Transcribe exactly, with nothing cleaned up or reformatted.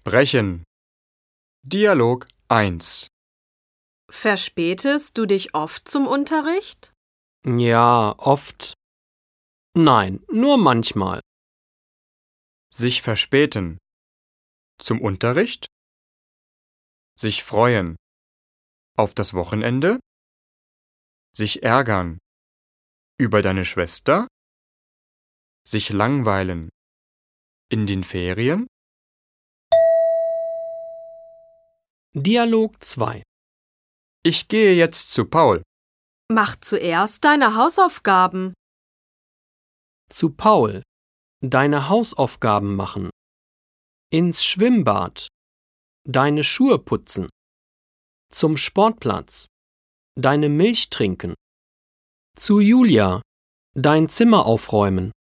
Sprechen. Dialog eins. Verspätest du dich oft zum Unterricht? Ja, oft. Nein, nur manchmal. Sich verspäten. Zum Unterricht? Sich freuen. Auf das Wochenende? Sich ärgern. Über deine Schwester? Sich langweilen. In den Ferien? Dialog zwei. Ich gehe jetzt zu Paul. Mach zuerst deine Hausaufgaben. Zu Paul. Deine Hausaufgaben machen. Ins Schwimmbad. Deine Schuhe putzen. Zum Sportplatz. Deine Milch trinken. Zu Julia. Dein Zimmer aufräumen.